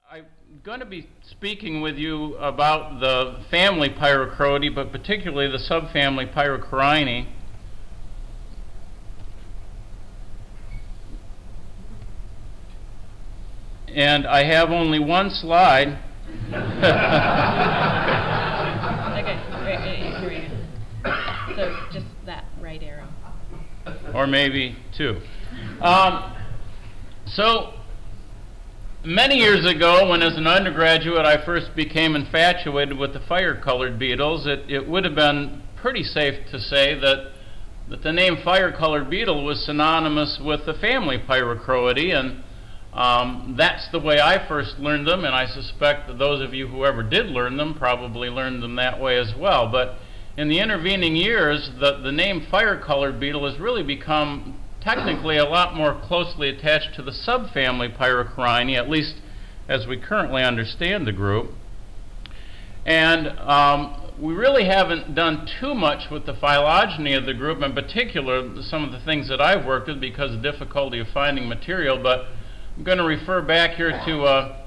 I'm going to be speaking with you about the family Pyracrodidae, but particularly the subfamily Pyracoriinae. And I have only one slide. Okay, here we go. So just that right arrow. Or maybe two. So many years ago, when as an undergraduate I first became infatuated with the fire-colored beetles, it would have been pretty safe to say that the name fire-colored beetle was synonymous with the family Pyracrodidae, and that's the way I first learned them, and I suspect that those of you who ever did learn them probably learned them that way as well. But in the intervening years, the name fire-colored beetle has really become technically a lot more closely attached to the subfamily Pyracoriinae, at least as we currently understand the group. And we really haven't done too much with the phylogeny of the group, in particular some of the things that I've worked with because of difficulty of finding material, but I'm going to refer back here to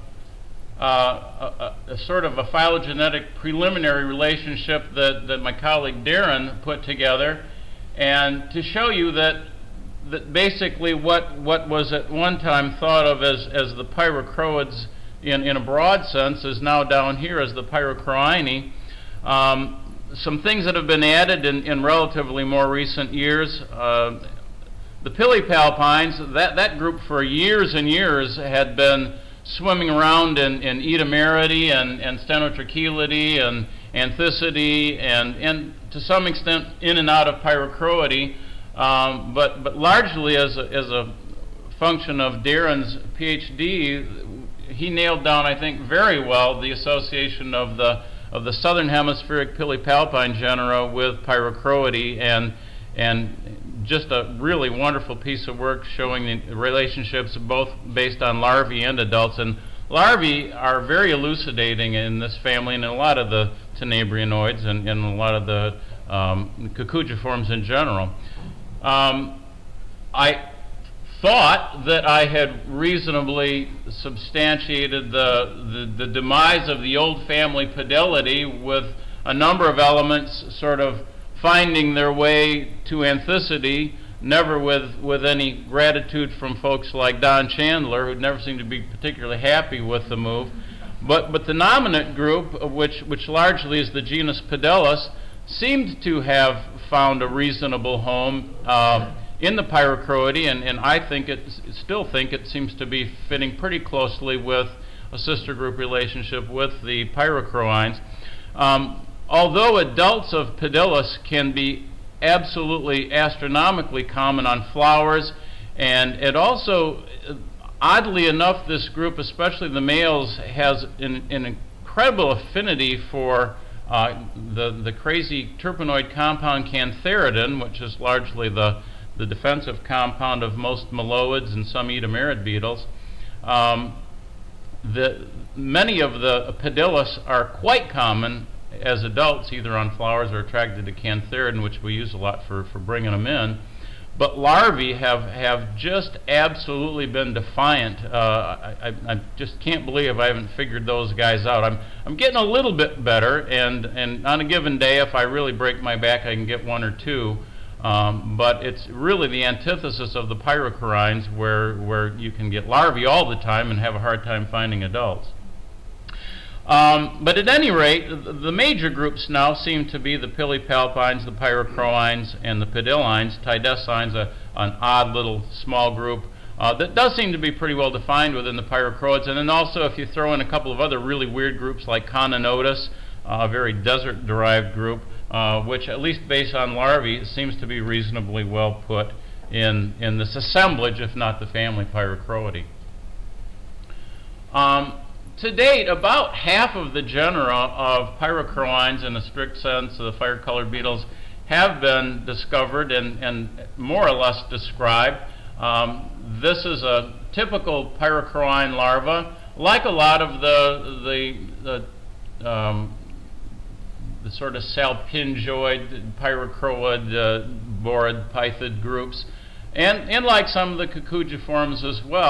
a sort of a phylogenetic preliminary relationship that my colleague Darren put together, and to show you that basically what was at one time thought of as the Pyracroids in a broad sense is now down here as the Pyracoriinae. Some things that have been added in relatively more recent years. The Pilipalpines, that group for years and years had been swimming around in Edameridae and Stenotrachelidae and Anthicidae and to some extent in and out of Pyracroidae. But largely as a function of Darren's PhD, he nailed down, I think, very well the association of the southern hemispheric Pilipalpine genera with Pyracroidae, and just a really wonderful piece of work showing the relationships both based on larvae and adults. And larvae are very elucidating in this family and in a lot of the tenebrionoids and in a lot of the Cacugiforms in general. I thought that I had reasonably substantiated the demise of the old family Pedillae with a number of elements sort of finding their way to Anthicidae, never with any gratitude from folks like Don Chandler, who never seemed to be particularly happy with the move. But the nominate group, which largely is the genus Pedellus, seemed to have found a reasonable home in the Pyracroidae, and I still think it seems to be fitting pretty closely with a sister group relationship with the Pyracroines. Although adults of Pedellus can be absolutely astronomically common on flowers, and it also, oddly enough, this group, especially the males, has an incredible affinity for the crazy terpenoid compound cantharidin, which is largely the defensive compound of most meloids and some Edamerid beetles. Many of the Pedellus are quite common as adults, either on flowers or attracted to cantharidin, which we use a lot for bringing them in. But larvae have just absolutely been defiant. I just can't believe I haven't figured those guys out. I'm getting a little bit better, and on a given day, if I really break my back, I can get one or two. But it's really the antithesis of the Pyracoriines, where you can get larvae all the time and have a hard time finding adults. But at any rate, the major groups now seem to be the Pilipalpines, the Pyracroines, and the Pedillines. Tidecines, an odd little small group that does seem to be pretty well defined within the Pyracroids. And then also, if you throw in a couple of other really weird groups like Coninotus, a very desert-derived group, which, at least based on larvae, seems to be reasonably well put in this assemblage, if not the family Pyracroidae. To date, about half of the genera of Pyracroines, in a strict sense, the fire-colored beetles, have been discovered and more or less described. This is a typical Pyracroine larva, like a lot of the sort of salpingoid, pyracroid, borid, pythid groups, and like some of the Cacugiforms as well.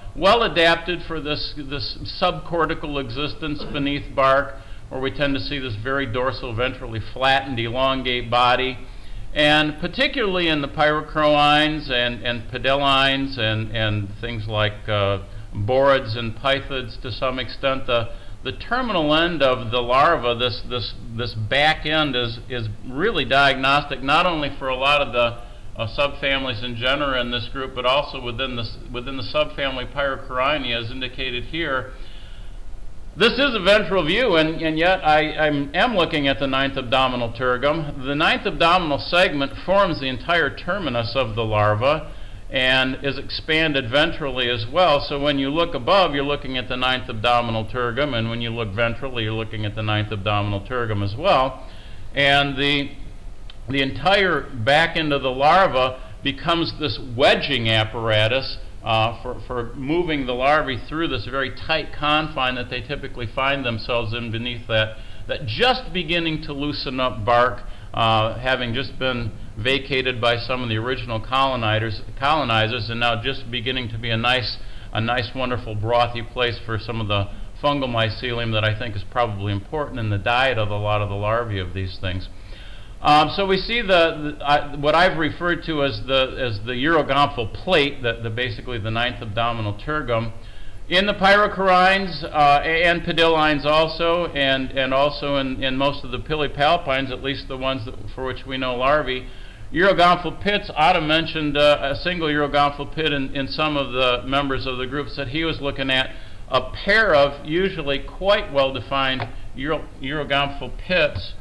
well adapted for this subcortical existence beneath bark, where we tend to see this very dorsal ventrally flattened elongate body. And particularly in the pyracroines and pedellines and things like borids and pythids to some extent, the terminal end of the larva, this back end, is really diagnostic not only for a lot of the subfamilies and genera in this group, but also within the subfamily Pyracorinia, as indicated here. This is a ventral view, and yet I am looking at the ninth abdominal tergum. The ninth abdominal segment forms the entire terminus of the larva and is expanded ventrally as well. So when you look above, you're looking at the ninth abdominal tergum, and when you look ventrally, you're looking at the ninth abdominal tergum as well. And the entire back end of the larva becomes this wedging apparatus for moving the larvae through this very tight confine that they typically find themselves in beneath that just beginning to loosen up bark, having just been vacated by some of the original colonizers, and now just beginning to be a nice, wonderful brothy place for some of the fungal mycelium that I think is probably important in the diet of a lot of the larvae of these things. So we see what I've referred to as the urogomphal plate, basically the ninth abdominal tergum, in the pyracoriines and pedillines also, and also in most of the pilipalpines, at least the ones for which we know larvae. Urogomphal pits, Otto mentioned a single urogomphal pit in some of the members of the groups that he was looking at, a pair of usually quite well-defined urogomphal pits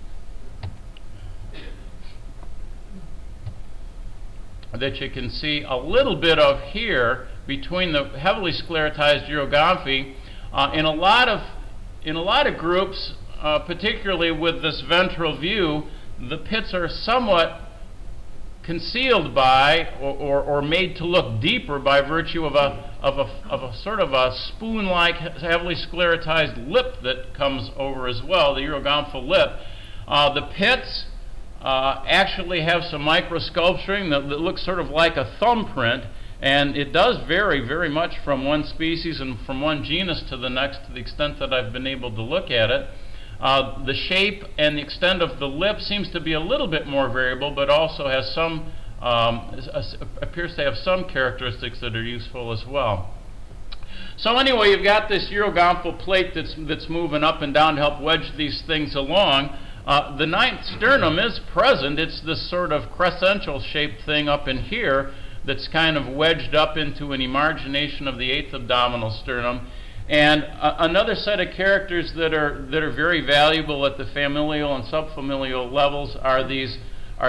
that you can see a little bit of here between the heavily sclerotized urogomphi. In a lot of groups, particularly with this ventral view, the pits are somewhat concealed by or made to look deeper by virtue of a sort of a spoon-like heavily sclerotized lip that comes over as well, the urogomphal lip. The pits actually have some microsculpturing that looks sort of like a thumbprint, and it does vary very much from one species and from one genus to the next, to the extent that I've been able to look at it. The shape and the extent of the lip seems to be a little bit more variable, but also has some appears to have some characteristics that are useful as well. So anyway, you've got this urogomphal plate that's moving up and down to help wedge these things along. The ninth sternum is present. It's this sort of crescential shaped thing up in here that's kind of wedged up into an emargination of the eighth abdominal sternum. And another set of characters that are very valuable at the familial and subfamilial levels are these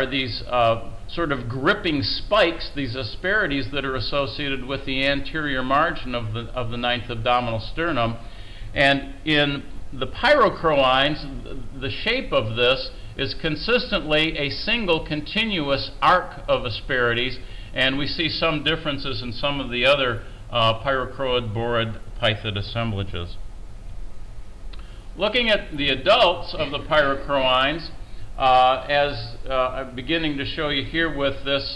sort of gripping spikes, these asperities that are associated with the anterior margin of the ninth abdominal sternum. And in the pyracroines, the shape of this is consistently a single continuous arc of asperities, and we see some differences in some of the other pyracroid, borid, pythid assemblages. Looking at the adults of the pyracroines, as I'm beginning to show you here with this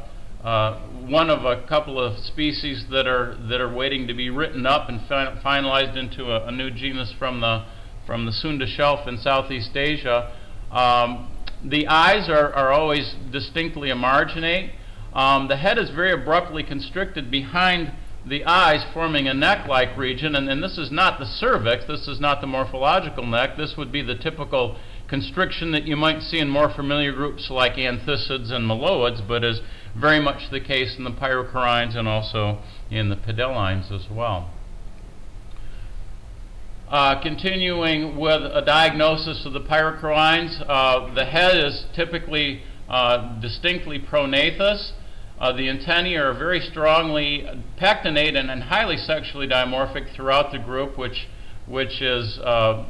one of a couple of species that are waiting to be written up and finalized into a new genus from the Sunda Shelf in Southeast Asia. The eyes are always distinctly emarginate. The head is very abruptly constricted behind the eyes, forming a neck-like region, and this is not the cervix, this is not the morphological neck. This would be the typical constriction that you might see in more familiar groups like anthicids and meloids, but is very much the case in the pyracoriines and also in the pedellines as well. Continuing with a diagnosis of the pyracoriines, the head is typically distinctly pronathous. The antennae are very strongly pectinate and highly sexually dimorphic throughout the group, which is a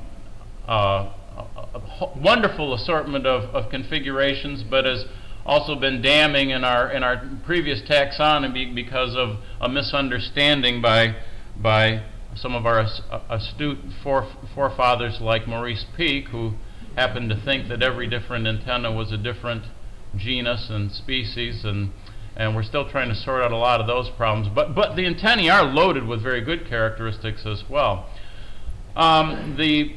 wonderful assortment of configurations, but has also been damning in our previous taxonomy because of a misunderstanding by some of our astute forefathers like Maurice Peake, who happened to think that every different antenna was a different genus and species, and and we're still trying to sort out a lot of those problems. But the antennae are loaded with very good characteristics as well. The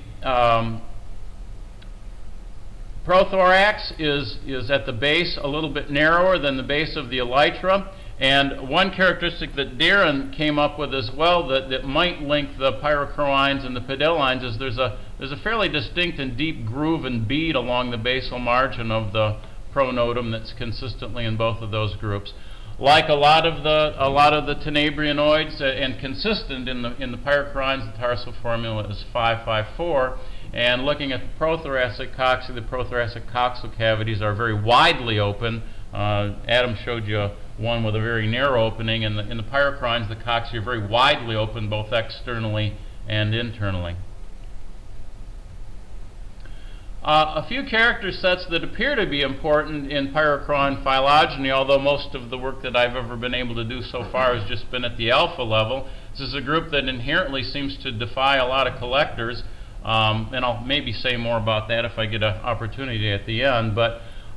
prothorax is at the base a little bit narrower than the base of the elytra. And one characteristic that Darren came up with as well that might link the pyracroines and the pedillines is there's a fairly distinct and deep groove and bead along the basal margin of the pronotum that's consistently in both of those groups. Like a lot of the tenebrianoids and consistent in the pyracroines, the tarsal formula is 554. And looking at the prothoracic cocci, the prothoracic coxal cavities are very widely open. Adam showed you one with a very narrow opening. In the pyracroines, the cocci are very widely open, both externally and internally. A few character sets that appear to be important in pyracroine phylogeny, although most of the work that I've ever been able to do so far has just been at the alpha level. This is a group that inherently seems to defy a lot of collectors, and I'll maybe say more about that if I get an opportunity at the end. But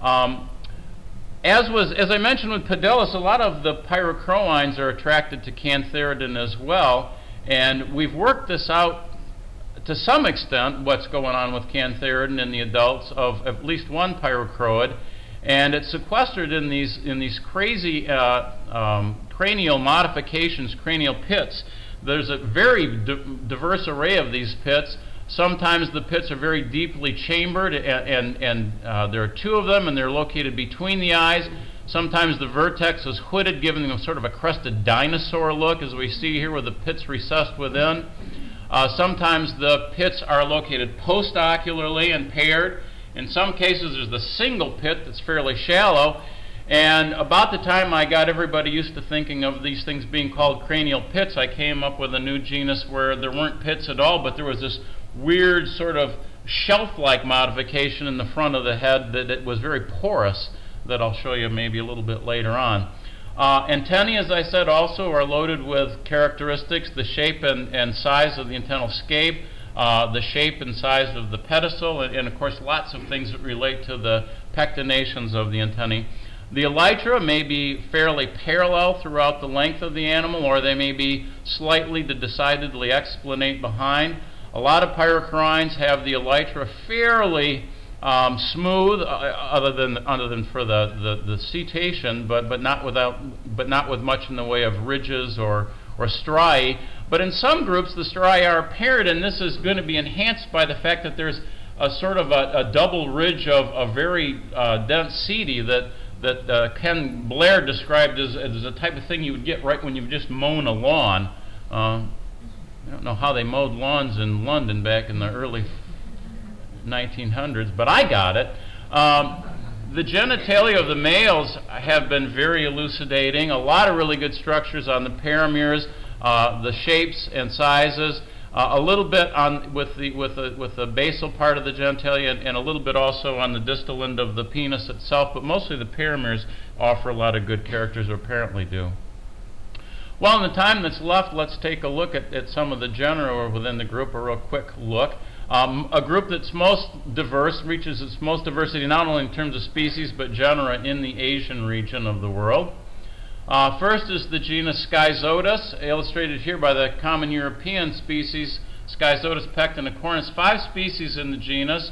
as I mentioned with Pedillus, a lot of the pyracroines are attracted to cantharidin as well, and we've worked this out to some extent, what's going on with cantharidin in the adults of at least one pyracroid, and it's sequestered in these crazy cranial modifications, cranial pits. There's a very diverse array of these pits. Sometimes the pits are very deeply chambered, and there are two of them, and they're located between the eyes. Sometimes the vertex is hooded, giving them sort of a crested dinosaur look, as we see here, with the pits recessed within. Sometimes the pits are located postocularly and paired. In some cases, there's the single pit that's fairly shallow. And about the time I got everybody used to thinking of these things being called cranial pits, I came up with a new genus where there weren't pits at all, but there was this weird sort of shelf-like modification in the front of the head that it was very porous, that I'll show you maybe a little bit later on. Antennae, as I said, also are loaded with characteristics, the shape and size of the antennal scape, the shape and size of the pedicel, and of course lots of things that relate to the pectinations of the antennae. The elytra may be fairly parallel throughout the length of the animal, or they may be slightly to decidedly explanate behind. A lot of pyracroines have the elytra fairly smooth, other than for the cetation, but not with much in the way of ridges or striae. But in some groups, the striae are paired, and this is going to be enhanced by the fact that there's a sort of a double ridge of a very dense setae that Ken Blair described as the type of thing you would get right when you've just mown a lawn. I don't know how they mowed lawns in London back in the early 1900s, but I got it. The genitalia of the males have been very elucidating. A lot of really good structures on the parameres, the shapes and sizes. A little bit on with the basal part of the genitalia, and a little bit also on the distal end of the penis itself. But mostly the parameres offer a lot of good characters, or apparently do. Well, in the time that's left, let's take a look at some of the genera within the group. A real quick look. A group that's most diverse, reaches its most diversity not only in terms of species but genera in the Asian region of the world. First is the genus Schizotus, illustrated here by the common European species Schizotus pectinicornis. 5 species in the genus.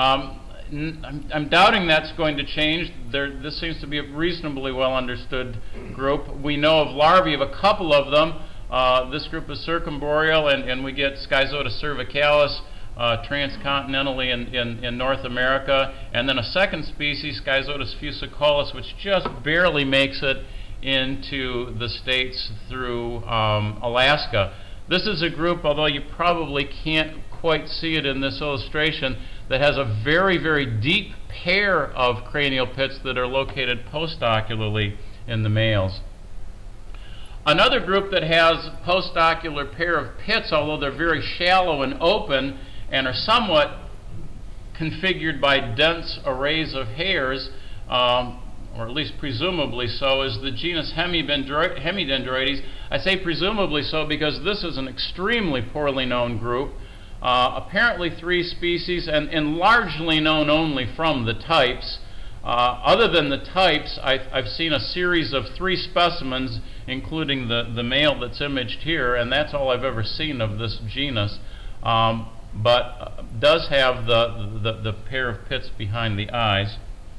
I'm doubting that's going to change. This seems to be a reasonably well understood group. We know of larvae of a couple of them. This group is circumboreal, and we get Schizotus cervicalis transcontinentally in North America, and then a second species, Schizotus fusicollis, which just barely makes it into the States through Alaska. This is a group, although you probably can't quite see it in this illustration, that has a very, very deep pair of cranial pits that are located postocularly in the males. Another group that has postocular pair of pits, although they're very shallow and open and are somewhat configured by dense arrays of hairs, or at least presumably so, is the genus Hemidendroides. I say presumably so because this is an extremely poorly known group. Apparently 3 species, and largely known only from the types. Other than the types, I've seen a series of 3 specimens, including the male that's imaged here, and that's all I've ever seen of this genus, but does have the pair of pits behind the eyes.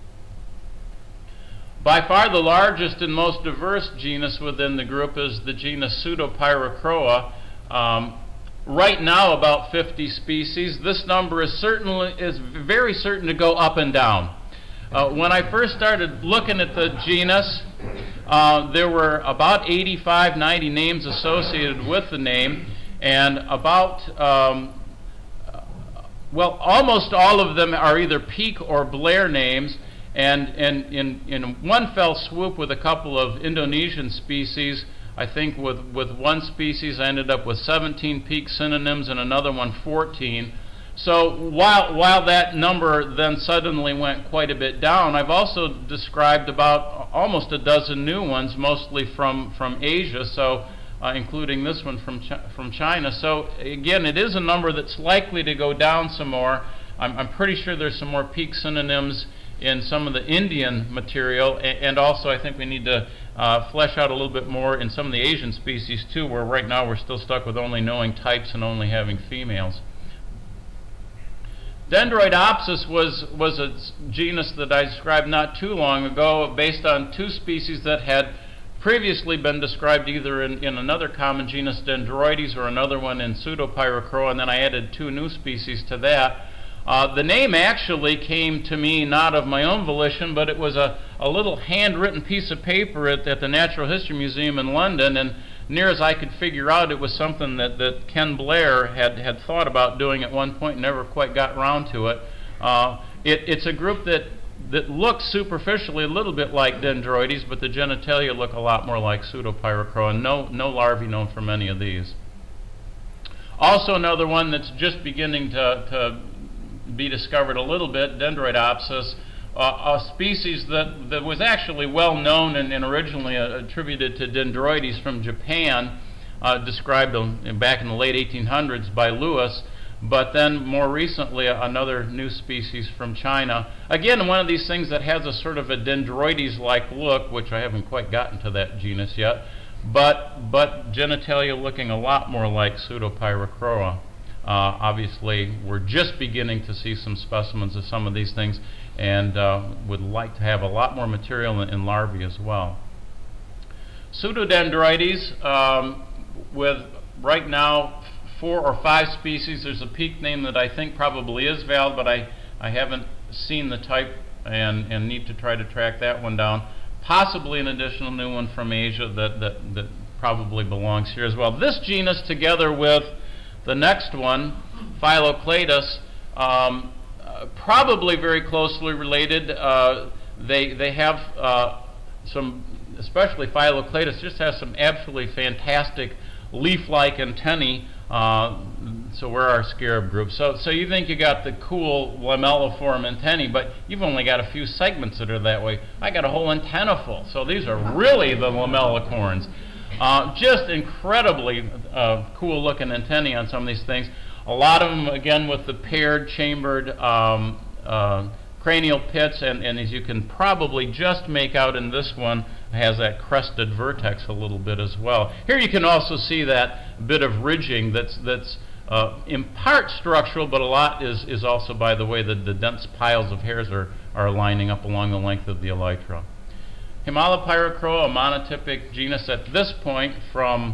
By far the largest and most diverse genus within the group is the genus Pseudopyracroa. Right now about 50 species. This number is very certain to go up and down. When I first started looking at the genus, there were about 85, 90 names associated with the name, and about, well, almost all of them are either Peake or Blair names, and in one fell swoop with a couple of Indonesian species, I think with one species I ended up with 17 Peake synonyms and another one 14. So while that number then suddenly went quite a bit down, I've also described about almost a dozen new ones, mostly from Asia, so including this one from China. So again, it is a number that's likely to go down some more. I'm pretty sure there's some more Peake synonyms in some of the Indian material, and also I think we need to flesh out a little bit more in some of the Asian species too, where right now we're still stuck with only knowing types and only having females. Dendroidopsis was a genus that I described not too long ago, based on 2 species that had previously been described either in another common genus, Dendroides, or another one in Pseudopyracroa, and then I added 2 new species to that. The name actually came to me not of my own volition, but it was a little handwritten piece of paper at the Natural History Museum in London, and near as I could figure out, it was something that Ken Blair had thought about doing at one point and never quite got around to it. It's a group that looks superficially a little bit like Dendroides, but the genitalia look a lot more like Pseudopyracroa, and no larvae known from any of these. Also another one that's just beginning to be discovered a little bit, Dendroidopsis, a species that was actually well known and originally attributed to Dendroides from Japan, described back in the late 1800s by Lewis, but then more recently another new species from China. Again, one of these things that has a sort of a Dendroides-like look, which I haven't quite gotten to that genus yet, but genitalia looking a lot more like Pseudopyracroa. Obviously, we're just beginning to see some specimens of some of these things, and would like to have a lot more material in larvae as well. Pseudodendroides, with right now 4 or 5 species. There's a Peake name that I think probably is valid, but I haven't seen the type and need to try to track that one down. Possibly an additional new one from Asia that probably belongs here as well. This genus, together with the next one, Phyllocladus, probably very closely related. They have some, especially Phyllocladus, just has some absolutely fantastic leaf-like antennae. So we're our scarab group. So you think you got the cool lamelliform antennae, but you've only got a few segments that are that way. I got a whole antenna full. So these are really the lamellicorns. Just incredibly cool looking antennae on some of these things. A lot of them, again, with the paired chambered cranial pits, and as you can probably just make out in this one, has that crested vertex a little bit as well. Here you can also see that bit of ridging that's in part structural, but a lot is also by the way that the dense piles of hairs are lining up along the length of the elytra. Himalopyracroa, a monotypic genus at this point from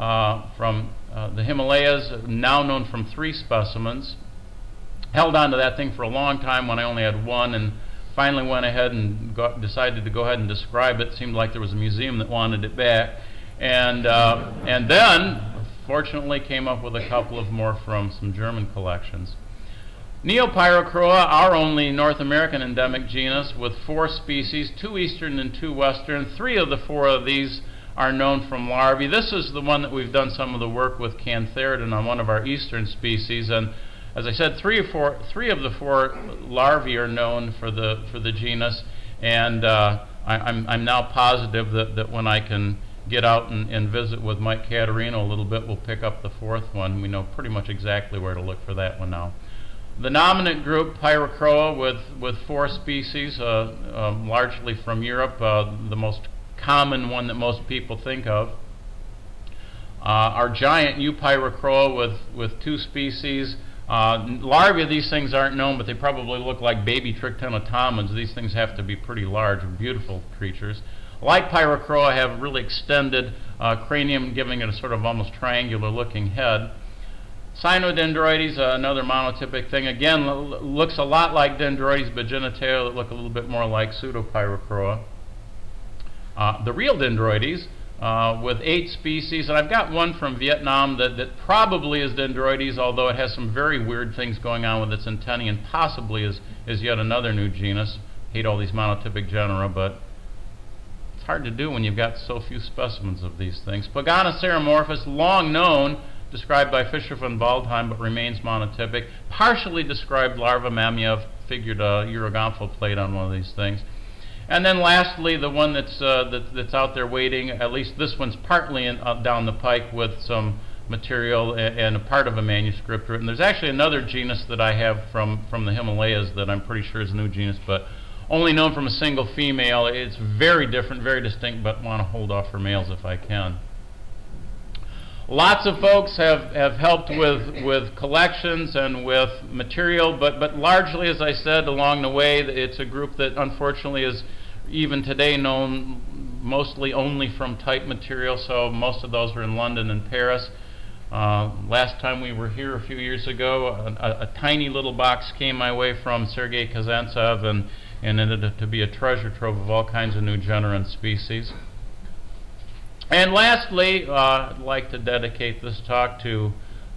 the Himalayas, now known from 3 specimens. Held on to that thing for a long time when I only had 1, and finally went ahead and decided to go ahead and describe it. Seemed like there was a museum that wanted it back, and then fortunately came up with a couple of more from some German collections. Neopyracroa, our only North American endemic genus, with 4 species, 2 eastern and 2 western. 3 of the 4 of these are known from larvae. This is the one that we've done some of the work with Cantharidin on, one of our eastern species, and as I said, 3 of the 4 larvae are known for the genus, and I'm now positive that when I can get out and visit with Mike Caterino a little bit, we'll pick up the 4th one. We know pretty much exactly where to look for that one now. The nominate group, Pyracroa, with 4 species, largely from Europe, the most common one that most people think of. Our giant Eupyracroa with 2 species. Larvae of these things aren't known, but they probably look like baby trichotillomans. These things have to be pretty large and beautiful creatures. Like Pyracroa, have really extended cranium, giving it a sort of almost triangular looking head. Cyanodendroides, another monotypic thing, again looks a lot like Dendroides, but genitalia that look a little bit more like Pseudopyracroa. The real Dendroides, with 8 species, and I've got one from Vietnam that probably is Dendroides, although it has some very weird things going on with its antennae, and possibly is yet another new genus. Hate all these monotypic genera, but it's hard to do when you've got so few specimens of these things. Pagana ceremorphus, long known, described by Fischer von Waldheim, but remains monotypic. Partially described larva, Mamiev figured a Urogonphal plate on one of these things. And then lastly, the one that's out there waiting, at least this one's partly down the pike with some material and a part of a manuscript written. There's actually another genus that I have from the Himalayas that I'm pretty sure is a new genus, but only known from a single female. It's very different, very distinct, but want to hold off for males if I can. Lots of folks have helped with collections and with material, but largely, as I said, along the way, it's a group that unfortunately is even today known mostly only from type material, so most of those were in London and Paris. Last time we were here a few years ago, a tiny little box came my way from Sergei Kazantsev and ended to be a treasure trove of all kinds of new genera and species. And lastly, I'd like to dedicate this talk to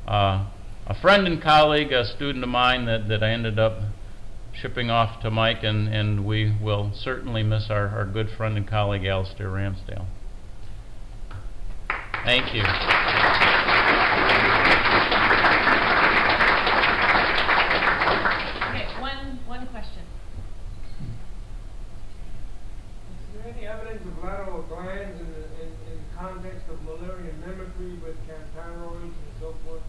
a friend and colleague, a student of mine that I ended up shipping off to Mike, and we will certainly miss our good friend and colleague, Alistair Ramsdale. Thank you. Okay, one question. Is there any evidence of lateral glands in context of Mullerian mimicry with cantharoids and so forth?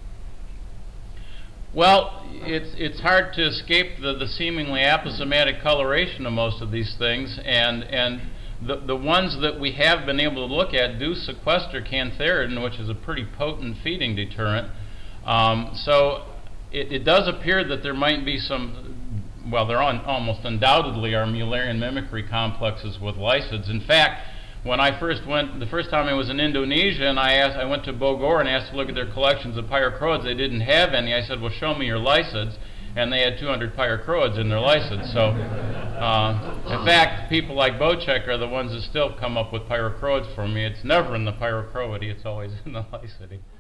Well, it's hard to escape the seemingly aposematic coloration of most of these things, and the ones that we have been able to look at do sequester cantharidin, which is a pretty potent feeding deterrent. So it does appear that there might be some, well, there almost undoubtedly are Mullerian mimicry complexes with lycids. In fact, when I first went, the first time I was in Indonesia, and I went to Bogor and asked to look at their collections of pyracroids. They didn't have any. I said, well, show me your lycids. And they had 200 pyracroids in their lycids. So, in fact, people like Bocek are the ones that still come up with pyracroids for me. It's never in the pyracroidy. It's always in the lycidy.